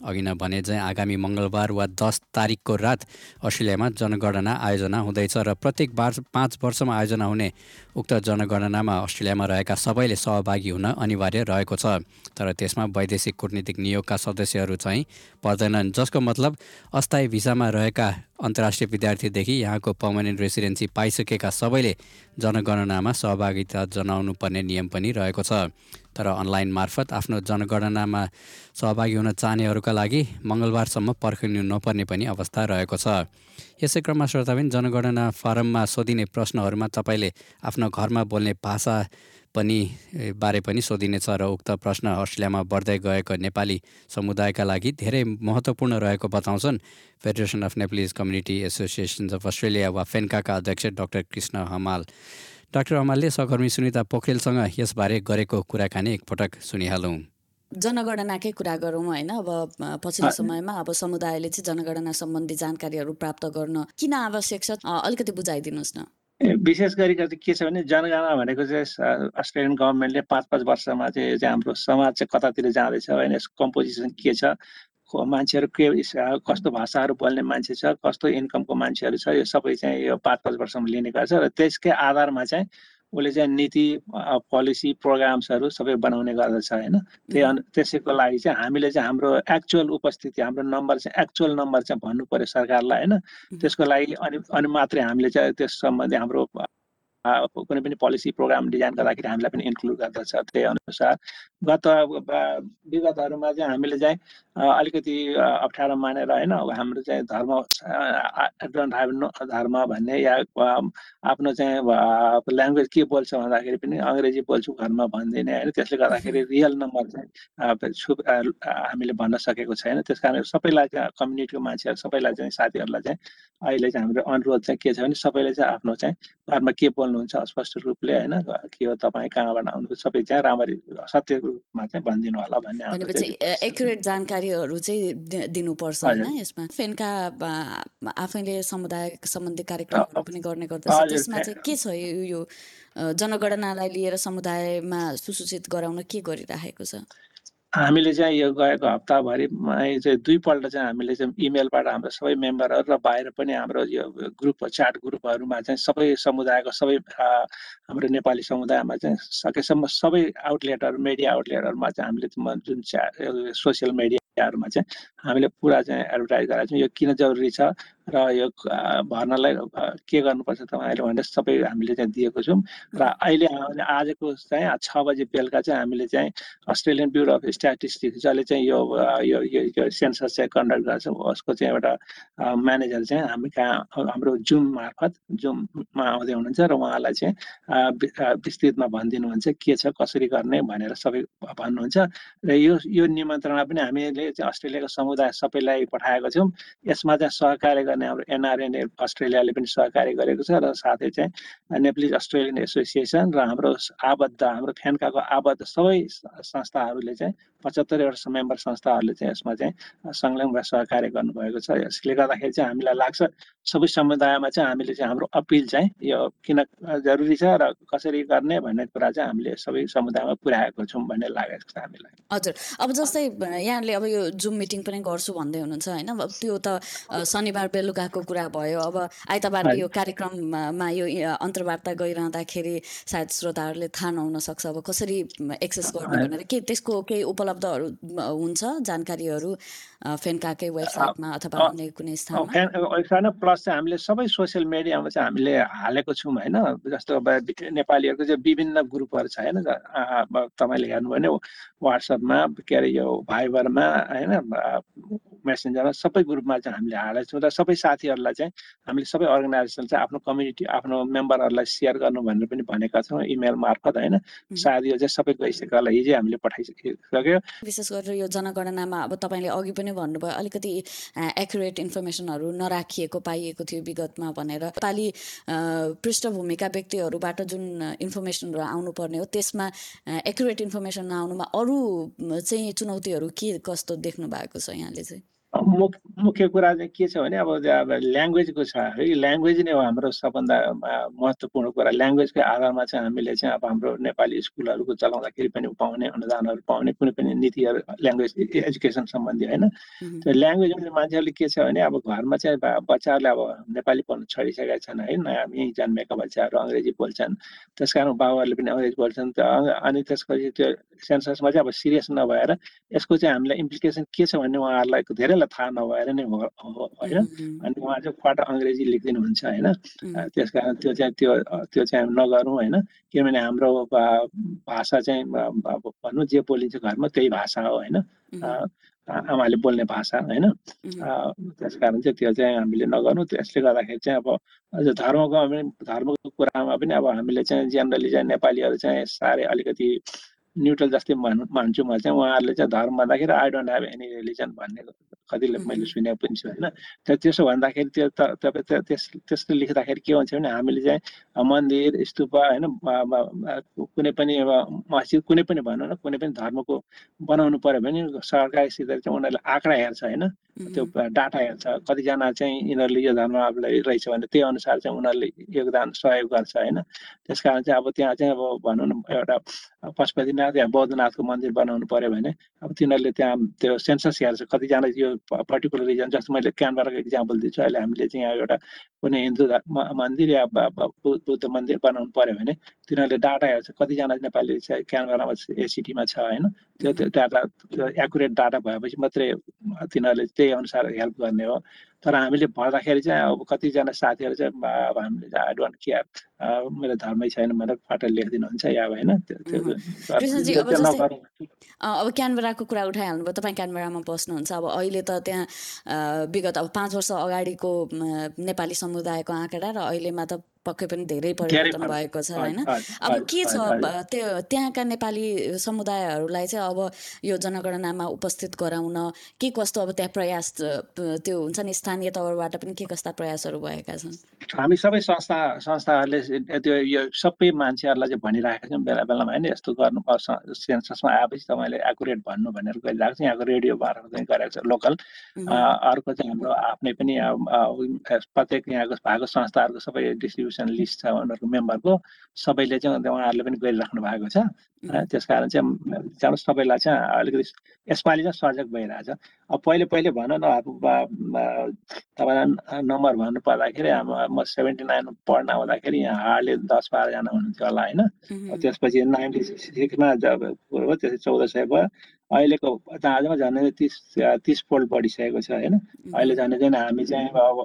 अघि नै भने चाहिँ आगामी मङ्गलबार वा 10 तारिकको रात अस्ट्रेलियामा जनगणना आयोजना हुँदैछ र प्रत्येक 5 वर्षमा आयोजना हुने उक्त जनगणनामा अस्ट्रेलियामा रहेका सबैले सहभागी हुन अनिवार्य रहेको छ। तर त्यसमा वैदेशिक कूटनीतिक नियोगका सदस्यहरू चाहिँ पर्दैनन्, जसको मतलब अस्थायी भिसामा रहेका अन्तर्राष्ट्रिय विद्यार्थीदेखि यहाँको पर्मानेन्ट रेसिडेन्सी पाइसकेका सबैले जनगणनामा सहभागिता जनाउनु पर्ने नियम पनि रहेको छ। तर अनलाइन मार्फत आफ्नो जनगणनामा सहभागी हुन चाहनेहरूका लागि मङ्गलबारसम्म पर्खिनु नपर्ने पनि अवस्था रहेको छ। यसै क्रममा श्रोताबिन, जनगणना फारममा सोधिने प्रश्नहरूमा तपाईँले आफ्नो घरमा बोल्ने भाषा बारे पनि सोधिनेछ र उक्त प्रश्न अस्ट्रेलियामा बढ्दै गएको नेपाली समुदायका लागि धेरै महत्त्वपूर्ण रहेको बताउँछन् federation of Nepalese community associations of Australia वा फेन्काका अध्यक्ष डाक्टर कृष्ण हमाल। डाक्टर हमालले सहकर्मी सुनिता पोखरेलसँग यसबारे गरेको कुराकानी एकपटक सुनिहालौँ। जनगणनाकै कुरा गरौँ होइन। अब पछिल्लो समयमा अब समुदायले चाहिँ जनगणना सम्बन्धी जानकारीहरू प्राप्त गर्न किन आवश्यक छ, अलिकति बुझाइदिनुहोस् न। विशेष गरी के छ भने जनगणना भनेको चाहिँ अस्ट्रेलियन गभर्मेन्टले 5-5 वर्षमा चाहिँ हाम्रो समाज चाहिँ कतातिर जाँदैछ होइन, यसको कम्पोजिसन के छ, मान्छेहरू के कस्तो भाषाहरू बोल्ने मान्छे छ, कस्तो इन्कमको मान्छेहरू छ, यो सबै चाहिँ यो 5-5 वर्षमा लिने गर्छ र त्यसकै आधारमा चाहिँ उसले चाहिँ नीति पोलिसी प्रोग्राम्सहरू सबै बनाउने गर्दछ होइन। त्यसैको लागि चाहिँ हामीले चाहिँ हाम्रो एक्चुअल उपस्थिति, हाम्रो नम्बर चाहिँ एक्चुअल नम्बर चाहिँ भन्नु पर्यो सरकारलाई होइन। त्यसको लागि अनि मात्रै हामीले चाहिँ त्यस सम्बन्धी हाम्रो कुनै पनि पोलिसी प्रोग्राम डिजाइन गर्दाखेरि हामीलाई पनि इन्क्लुड गर्दछ। त्यही अनुसार विगतहरूमा चाहिँ हामीले चाहिँ अलिकति अप्ठ्यारो मानेर होइन, हाम्रो चाहिँ धर्म भन्ने या आफ्नो चाहिँ ल्याङ्ग्वेज के बोल्छ भन्दाखेरि पनि अङ्ग्रेजी बोल्छु घरमा भन्दिनँ होइन। त्यसले गर्दाखेरि रियल नम्बर चाहिँ हामीले भन्न सकेको छैन। त्यस कारण सबैलाई चाहिँ कम्युनिटीको मान्छेहरू सबैलाई चाहिँ साथीहरूलाई चाहिँ अहिले चाहिँ हाम्रो अनुरोध चाहिँ के छ भने सबैले चाहिँ आफ्नो चाहिँ घरमा के बोल्नुहुन्छ स्पष्ट रूपले होइन, के हो तपाईँ कहाँबाट आउनुहुन्छ सबै चाहिँ राम्ररी सत्य रूपमा चाहिँ भनिदिनु होला भन्ने भनेपछि एक्युरेट जानकारीहरू चाहिँ दिनुपर्छ होइन। यसमा फेन्का आफैले समुदाय सम्बन्धी कार्यक्रमहरू पनि गर्ने गर्दछ। त्यसमा चाहिँ के छ यो जनगणनालाई लिएर समुदायमा सुसूचित गराउन के गरिराखेको छ? हामीले चाहिँ यो गएको हप्ताभरिमा चाहिँ 2 पल्ट चाहिँ हामीले चाहिँ इमेलबाट हाम्रो सबै मेम्बरहरू र बाहिर पनि हाम्रो यो ग्रुप च्याट ग्रुपहरूमा चाहिँ सबै समुदायको सबै हाम्रो नेपाली समुदायमा चाहिँ सकेसम्म सबै आउटलेटहरू मिडिया आउटलेटहरूमा चाहिँ हामीले जुन सोसियल मिडियाहरूमा चाहिँ हामीले पुरा चाहिँ एडभर्टाइज गरेका छौँ यो किन जरुरी छ र यो भर्नलाई के गर्नुपर्छ तपाईँहरूले भनेर सबै हामीले चाहिँ दिएको छौँ। र अहिले आजको चाहिँ 6 बजे बेलुका चाहिँ हामीले चाहिँ अस्ट्रेलियन ब्युरो अफ स्ट्याटिस्टिक्स जसले चाहिँ यो सेन्सस चाहिँ कन्डक्ट गर्छ उसको चाहिँ एउटा म्यानेजर चाहिँ हामी कहाँ हाम्रो जुममा आउँदै हुनुहुन्छ र उहाँलाई चाहिँ विस्तृतमा भनिदिनुहुन्छ के छ कसरी गर्ने भनेर सबै भन्नुहुन्छ। र यो निमन्त्रणा पनि हामीले चाहिँ अस्ट्रेलियाको समुदाय सबैलाई पठाएको छौँ। यसमा चाहिँ सहकार्य गर्ने हाम्रो एनआरएन अस्ट्रेलियाले पनि सहकार्य गरेको छ र साथै चाहिँ नेप्लिज अस्ट्रेलियन एसोसिएसन र हाम्रो हाम्रो फेन्काको आबद्ध सबै संस्थाहरूले चाहिँ 75 मेम्बर संस्थाहरूले चाहिँ यसमा चाहिँ संलग्न भएर सहकार्य गर्नुभएको छ। यसले गर्दाखेरि चाहिँ हामीलाई लाग्छ सबै समुदायमा चाहिँ हामीले चाहिँ हाम्रो अपिल चाहिँ यो किन जरुरी छ र कसरी गर्ने भन्ने कुरा चाहिँ हामीले सबै समुदायमा पुर्याएको छौँ भन्ने लागेको छ हामीलाई। हजुर, अब जस्तै यहाँले अब यो जुम मिटिङ पनि गर्छु भन्दै हुनुहुन्छ होइन। अब त्यो त शनिबार बेलुकाको कुरा भयो। अब आइतबार यो कार्यक्रममा यो अन्तर्वार्ता गइरहँदाखेरि सायद श्रोताहरूले थाहा नहुन सक्छ अब कसरी एक्सेस गर्ने भनेर। के त्यसको केही उपलब्धहरू हुन्छ जानकारीहरू फेन्काकै वेबसाइटमा अथवा अन्य कुनै स्थानमा? वेबसाइटमा प्लस चाहिँ हामीले सबै सोसियल मिडियामा चाहिँ हामीले हालेको छौँ होइन। जस्तो अब नेपालीहरूको चाहिँ विभिन्न ग्रुपहरू छ होइन, तपाईँले हेर्नुभयो भने वाट्सएपमा के अरे यो भाइबरमा होइन मेसेन्जरमा सबै ग्रुपमा चाहिँ हामीले हालेको छौँ। र सबै साथीहरूलाई चाहिँ हामीले सबै अर्गनाइजेसन चाहिँ आफ्नो कम्युनिटी आफ्नो मेम्बरहरूलाई सेयर गर्नु भनेर पनि भनेका छौँ इमेल मार्फत होइन। सायद यो चाहिँ सबै गइसक्यो होला, हिजै हामीले पठाइसक्यो। विशेष गरेर यो जनगणनामा अब तपाईँले अघि पनि भन्नुभयो अलिकति एक्युरेट इन्फर्मेसनहरू नराखिएको पाइएको थियो विगतमा भनेर। नेपाली पृष्ठभूमिका व्यक्तिहरूबाट जुन इन्फर्मेसनहरू आउनुपर्ने हो त्यसमा एक्युरेट इन्फर्मेसन नआउनुमा अरू चाहिँ चुनौतीहरू के कस्तो देख्नु भएको छ यहाँले चाहिँ? मुख्य कुरा चाहिँ के छ भने अब ल्याङ्ग्वेजको छ है। ल्याङ्ग्वेज नै हो हाम्रो सबभन्दा महत्त्वपूर्ण कुरा। ल्याङ्ग्वेजकै आधारमा चाहिँ हामीले चाहिँ अब हाम्रो नेपाली स्कुलहरूको चलाउँदाखेरि पनि पाउने अनुदानहरू पाउने कुनै पनि नीतिहरू ल्याङ्ग्वेज एजुकेसन सम्बन्धी होइन। त्यो ल्याङ्ग्वेज मान्छेहरूले के छ भने अब घरमा चाहिँ बच्चाहरूले अब नेपाली पढ्नु छोडिसकेका छन् है। नयाँ यहीँ जन्मेका बच्चाहरू अङ्ग्रेजी बोल्छन्, त्यस कारण बाबुहरूले पनि अङ्ग्रेजी बोल्छन्। अनि त्यसपछि त्यो सेन्ससमा चाहिँ अब सिरियस नभएर यसको चाहिँ हामीलाई इम्प्लिकेसन के छ भन्ने उहाँहरूलाई धेरैलाई थाहा नभएर नै हो होइन। अनि उहाँ चाहिँ फट अङ्ग्रेजी लेखिदिनुहुन्छ होइन। त्यस कारण त्यो चाहिँ नगरौँ होइन। किनभने हाम्रो भाषा चाहिँ भनौँ जे बोलिन्छ घरमा त्यही भाषा हो होइन, आमाले बोल्ने भाषा होइन। त्यस कारण चाहिँ त्यो चाहिँ हामीले नगर्नु। त्यसले गर्दाखेरि चाहिँ अब धर्मको कुरामा पनि अब हामीले चाहिँ जेनरली चाहिँ नेपालीहरू चाहिँ साह्रै अलिकति न्युट्रल जस्तै मान्छु म चाहिँ। उहाँहरूले चाहिँ धर्म भन्दाखेरि I don't have any religion भन्ने कतिले मैले सुनेको पनि छु होइन। त्यसो भन्दाखेरि त्यो तपाईँ त्यस्तो लेख्दाखेरि के हुन्छ भने हामीले चाहिँ मन्दिर स्तूप होइन कुनै पनि मस्जिद कुनै पनि भनौँ न कुनै पनि धर्मको बनाउनु पर्यो भने सरकारसित चाहिँ उनीहरूले आँकडा हेर्छ होइन, त्यो डाटा हेर्छ कतिजना चाहिँ यिनीहरूले यो धर्म रहेछ भने त्यही अनुसार चाहिँ उनीहरूले योगदान सहयोग गर्छ होइन। त्यस कारण चाहिँ अब त्यहाँ चाहिँ अब भनौँ न एउटा पशुपतिनाथ या बौद्धनाथको मन्दिर बनाउनु पर्यो भने अब तिनीहरूले त्यहाँ त्यो सेन्सस हेर्छ कतिजना यो पर्टिकुलर रिजन। जस्तो मैले क्यानबराको इक्जाम्पल दिन्छु। अहिले हामीले चाहिँ यहाँ एउटा कुनै हिन्दू मन्दिर या बुद्ध मन्दिर बनाउनु पर्यो भने तिनीहरूले डाटा हेर्छ कतिजना नेपाली चाहिँ क्यानबरामा एसिटीमा छ होइन। त्यो डाटा त्यो एकुरेट डाटा भएपछि मात्रै तिनीहरूले त्यही अनुसार हेल्प गर्ने हो। तर हामीले भर्दाखेरि चाहिँ अब कतिजना साथीहरू चाहिँ अब हामीले चाहिँ आई डोन्ट केयर मेरो धर्मै छैन भनेर फाटा लेखिदिनुहुन्छ या होइन। कृष्णजी अब क्यानबराको कुरा उठाइहाल्नुभयो। तपाईँ क्यानबरामा बस्नुहुन्छ। अब अहिले त त्यहाँ विगत अब 5 वर्ष अगाडिको नेपाली समुदायको आँकडा र अहिलेमा त पक्कै पनि धेरै परिवर्तन भएको छ होइन। अब के छ त्यहाँका नेपाली समुदायहरूलाई चाहिँ अब यो जनगणनामा उपस्थित गराउन के कस्तो अब त्यहाँ प्रयास त्यो हुन्छ नि स्थानीय तौरबाट पनि के कस्ता प्रयासहरू भएका छन्? हामी सबै संस्थाहरूले त्यो यो सबै मान्छेहरूलाई चाहिँ भनिराखेका छौँ बेला बेलामा होइन। यस्तो गर्नुपर्छ, सेन्ससमा आएपछि तपाईँले एकुरेट भन्नु भनेर गरिरहेको छ। यहाँको रेडियो मार्फत चाहिँ गरेको छ लोकल। अर्को चाहिँ हाम्रो आफ्नै पनि प्रत्येक यहाँको भएको संस्थाहरूको सबै डिस्ट्रिब्युसन लिस्ट छ उनीहरूको मेम्बरको, सबैले चाहिँ उहाँहरूले पनि गरिराख्नु भएको छ। त्यस कारण चाहिँ सबैलाई चाहिँ अलिकति यसपालि चाहिँ सजग भइरहेछ। अब पहिले भनौँ न अब तपाईँलाई नम्बर भन्नु पर्दाखेरि म 79 पढ्न आउँदाखेरि यहाँ हार्डली 10-12 जना हुनुहुन्थ्यो होला होइन। त्यसपछि 96मा जब हो त्यसपछि 1400 भयो। अहिलेको आजमा झन् 30 फोल्ड बढिसकेको छ होइन। अहिले झन् हामी चाहिँ अब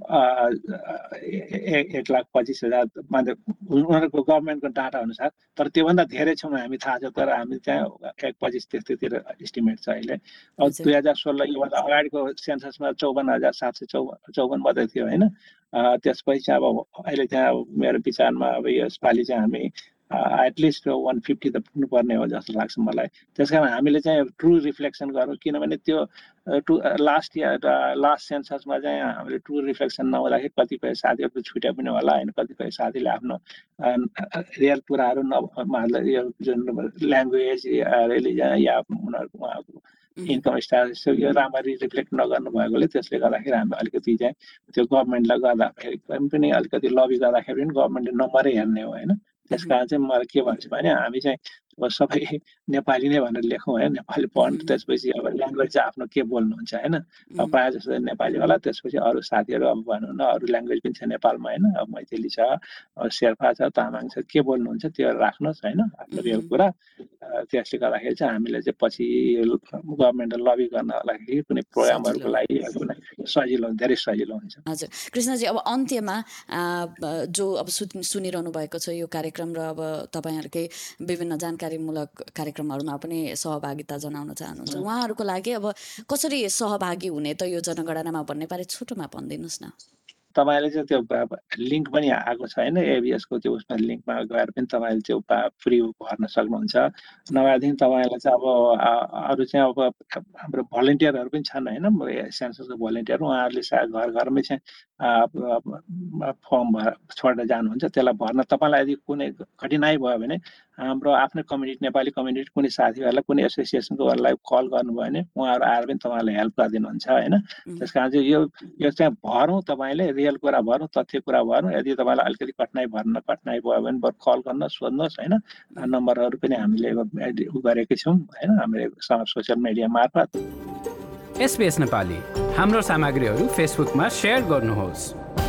1,25,000 उनीहरूको गभर्मेन्टको डाटा अनुसार, तर त्योभन्दा धेरै छौँ हामी थाहा छ। तर हामी चाहिँ 1,25 त्यस्तोतिर इस्टिमेट छ अहिले। अब 2016 योभन्दा अगाडिको सेन्ससमा 54,754 मात्रै थियो होइन। त्यसपछि अब अहिले चाहिँ अब मेरो विचारमा अब यसपालि चाहिँ हामी एटलिस्ट 150 त पुग्नुपर्ने हो जस्तो लाग्छ मलाई। त्यस कारण हामीले चाहिँ ट्रु रिफ्लेक्सन गरौँ। किनभने त्यो लास्ट सेन्ससमा चाहिँ हामीले ट्रु रिफ्लेक्सन नहुँदाखेरि कतिपय साथीहरूको छुट्या पनि होला होइन। कतिपय साथीले आफ्नो रियल कुराहरू जुन ल्याङ्ग्वेज रिलिजन या उहाँको इन्कम स्ट्याटस यो राम्ररी रिफ्लेक्ट नगर्नु भएकोले त्यसले गर्दाखेरि हामी अलिकति चाहिँ त्यो गभर्मेन्टलाई गर्दाखेरि पनि अलिकति लबी गर्दाखेरि पनि गभर्मेन्टले नम्बरै हेर्ने हो होइन। त्यस कारण चाहिँ मलाई के भन्छु भने हामी चाहिँ अब सबै नेपाली नै भनेर लेखौँ है, नेपाली पढ्नु। त्यसपछि अब ल्याङ्ग्वेज चाहिँ आफ्नो के बोल्नुहुन्छ होइन। अब प्रायः जस्तो नेपाली होला, त्यसपछि अरू साथीहरू अब भनौँ न अरू ल्याङ्ग्वेज पनि छ नेपालमा होइन। अब मैथिली छ, शेर्पा छ, तामाङ छ, के बोल्नुहुन्छ त्यो राख्नुहोस् होइन आफ्नो रियल कुरा। त्यसले गर्दाखेरि चाहिँ हामीले चाहिँ पछि गभर्मेन्टलाई लबी गर्नलाई कुनै प्रोग्रामहरूको लागि सजिलो धेरै सजिलो हुन्छ। हजुर कृष्णजी, अब अन्त्यमा जो अब सुनिरहनु भएको छ यो कार्यक्रम र अब तपाईँहरूकै विभिन्न जानकारीमूलक कार्यक्रमहरूमा पनि सहभागिता जनाउन चाहनुहुन्छ, उहाँहरूको लागि अब कसरी सहभागी हुने त यो जनगणनामा भन्ने बारे छोटोमा भनिदिनुहोस् न। तपाईँले चाहिँ त्यो लिङ्क पनि आएको छ होइन, एबिएसको त्यो उसमा लिङ्कमा गएर पनि तपाईँले त्यो फ्री भर्न सक्नुहुन्छ। नभएदेखि तपाईँलाई चाहिँ अब अरू चाहिँ अब हाम्रो भलिन्टियरहरू पनि छन् होइन, सेन्ससको भलिन्टियर। उहाँहरूले सायद घर घरमै चाहिँ फर्म छोडेर जानुहुन्छ। त्यसलाई भर्न तपाईँलाई यदि कुनै कठिनाइ भयो भने हाम्रो आफ्नो कम्युनिटी नेपाली कम्युनिटी कुनै साथीहरूलाई कुनै एसोसिएसनकोहरूलाई कल गर्नुभयो भने उहाँहरू आएर पनि तपाईँलाई हेल्प गरिदिनुहुन्छ होइन। त्यस कारण चाहिँ यो चाहिँ भरौँ, तपाईँले रियल कुरा भरौँ, तथ्य कुरा भरौँ। यदि तपाईँलाई अलिकति कठिनाइ भयो भने बरु कल गर्न सोध्नुहोस् होइन। नम्बरहरू पनि हामीले गरेकै छौँ होइन, हामीले सोसियल मिडिया मार्फत। SBS नेपाली हाम्रो सामग्रीहरू फेसबुकमा सेयर गर्नुहोस्।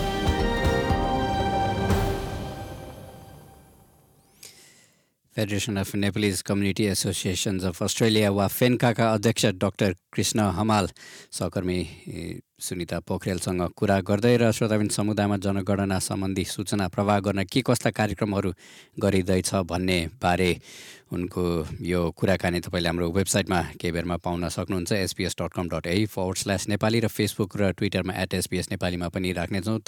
Federation of Nepalese community associations of Australia वा फेन्काका अध्यक्ष डाक्टर कृष्ण हमाल सहकर्मी सुनिता पोखरेलसँग कुरा गर्दै र श्रोताबिन समुदायमा जनगणना सम्बन्धी सूचना प्रवाह गर्न के कस्ता कार्यक्रमहरू गरिँदैछ भन्ने बारे उनको यो कुराकानी तपाईँले हाम्रो वेबसाइटमा केही बेरमा पाउन सक्नुहुन्छ sbs.com.au/नेपाली र फेसबुक र ट्विटरमा @SBS नेपालीमा पनि राख्नेछौँ।